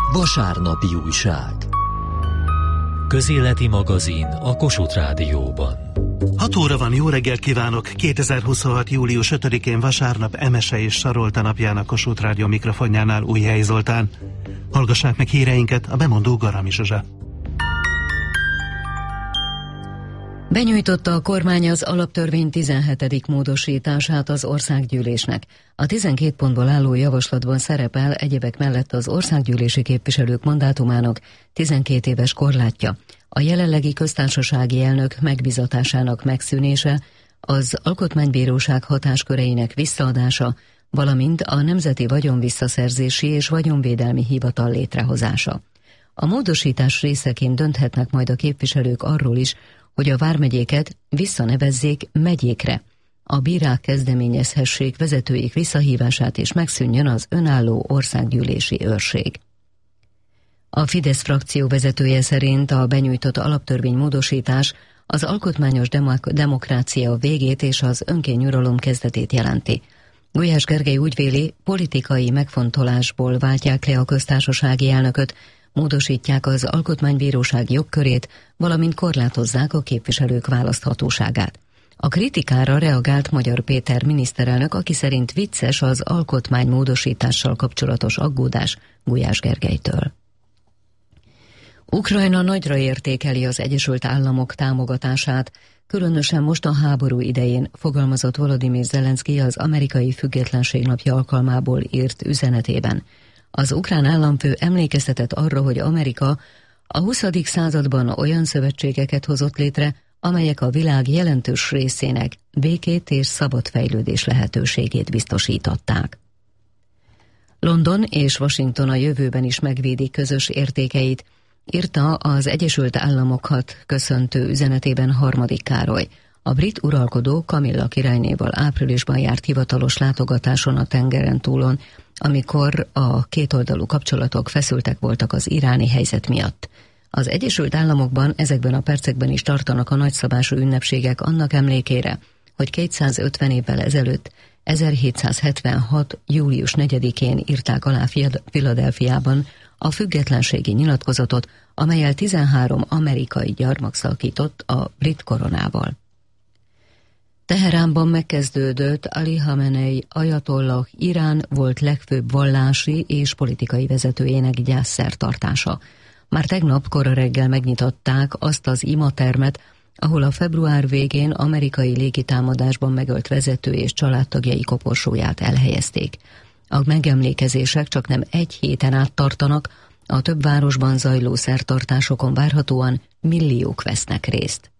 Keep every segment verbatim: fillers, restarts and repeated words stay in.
Vasárnapi újság. Közéleti magazin a Kossuth Rádióban. hat óra van, jó reggelt kívánok! kétezer-huszonhat. július ötödikén vasárnap Emese és Sarolta napjának Kossuth Rádió mikrofonjánál Újhelyi Zoltán. Hallgassák meg híreinket, a bemondó Garami Zsuzsa. Benyújtotta a kormány az alaptörvény tizenhetedik módosítását az országgyűlésnek. A tizenkét pontból álló javaslatban szerepel egyebek mellett az országgyűlési képviselők mandátumának tizenkét éves korlátja, a jelenlegi köztársasági elnök megbizatásának megszűnése, az alkotmánybíróság hatásköreinek visszaadása, valamint a Nemzeti Vagyonvisszaszerzési és Vagyonvédelmi Hivatal létrehozása. A módosítás részeként dönthetnek majd a képviselők arról is, hogy a vármegyéket visszanevezzék megyékre. A bírák kezdeményezhessék vezetőik visszahívását és megszűnjön az önálló országgyűlési őrség. A Fidesz frakció vezetője szerint a benyújtott alaptörvénymódosítás az alkotmányos demok- demokrácia végét és az önkényuralom kezdetét jelenti. Gulyás Gergely úgy véli, politikai megfontolásból váltják le a köztársasági elnököt, módosítják az alkotmánybíróság jogkörét, valamint korlátozzák a képviselők választhatóságát. A kritikára reagált Magyar Péter miniszterelnök, aki szerint vicces az alkotmánymódosítással kapcsolatos aggódás Gulyás Gergelytől. Ukrajna nagyra értékeli az Egyesült Államok támogatását, különösen most a háború idején, fogalmazott Volodymyr Zelenszky az amerikai függetlenség napja alkalmából írt üzenetében. Az ukrán államfő emlékeztetett arra, hogy Amerika a huszadik században olyan szövetségeket hozott létre, amelyek a világ jelentős részének békét és szabad fejlődés lehetőségét biztosították. London és Washington a jövőben is megvédi közös értékeit, írta az Egyesült Államokat köszöntő üzenetében Harmadik Károly. A brit uralkodó Kamilla királynéval áprilisban járt hivatalos látogatáson a tengeren túlon, amikor a kétoldalú kapcsolatok feszültek voltak az iráni helyzet miatt. Az Egyesült Államokban ezekben a percekben is tartanak a nagyszabású ünnepségek annak emlékére, hogy kétszázötven évvel ezelőtt, ezerhétszázhetvenhat. július negyedikén írták alá Philadelphiában a függetlenségi nyilatkozatot, amellyel tizenhárom amerikai gyarmat szakított a brit koronával. Teheránban megkezdődött Ali Khamenei ajatollah Irán volt legfőbb vallási és politikai vezetőjének gyászszertartása. Már tegnap kora reggel megnyitották azt az imatermet, ahol a február végén amerikai légitámadásban megölt vezető és családtagjai koporsóját elhelyezték. A megemlékezések csak nem egy héten át tartanak, a több városban zajló szertartásokon várhatóan milliók vesznek részt.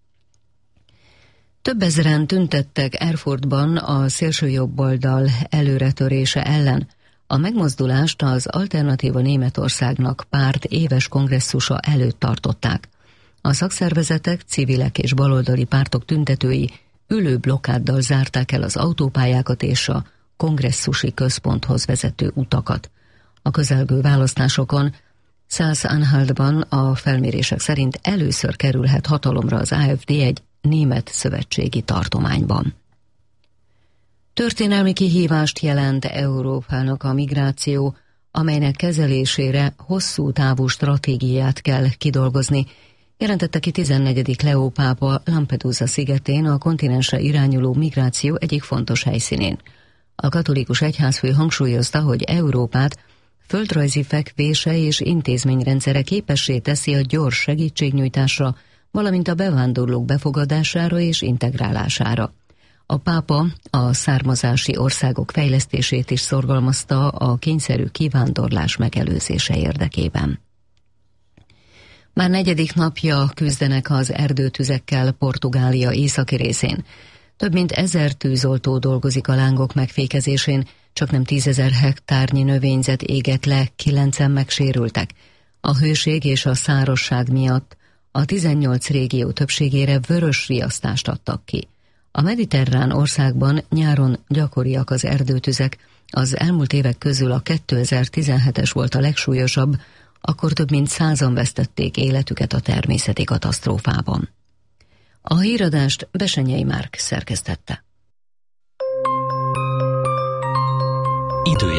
Több ezeren tüntettek Erfurtban a szélsőjobboldal előretörése ellen. A megmozdulást az Alternatíva Németországnak párt éves kongresszusa előtt tartották. A szakszervezetek, civilek és baloldali pártok tüntetői ülő blokkáddal zárták el az autópályákat és a kongresszusi központhoz vezető utakat. A közelgő választásokon Szász-Anhaltban a felmérések szerint először kerülhet hatalomra az á ef dé egy német szövetségi tartományban. Történelmi kihívást jelent Európának a migráció, amelynek kezelésére hosszú távú stratégiát kell kidolgozni, jelentette ki tizennegyedik Leó pápa Lampedusa szigetén, a kontinensre irányuló migráció egyik fontos helyszínén. A katolikus egyházfő hangsúlyozta, hogy Európát földrajzi fekvése és intézményrendszere képessé teszi a gyors segítségnyújtásra, valamint a bevándorlók befogadására és integrálására. A pápa a származási országok fejlesztését is szorgalmazta a kényszerű kivándorlás megelőzése érdekében. Már negyedik napja küzdenek az erdőtüzekkel Portugália északi részén. Több mint ezer tűzoltó dolgozik a lángok megfékezésén, csak nem tízezer hektárnyi növényzet égett le, kilencen megsérültek. A hőség és a szárazság miatt a tizennyolc régió többségére vörös riasztást adtak ki. A mediterrán országban nyáron gyakoriak az erdőtüzek, az elmúlt évek közül a kétezer-tizenhetes volt a legsúlyosabb, akkor több mint százan vesztették életüket a természeti katasztrófában. A híradást Besenyei Márk szerkesztette. Idő.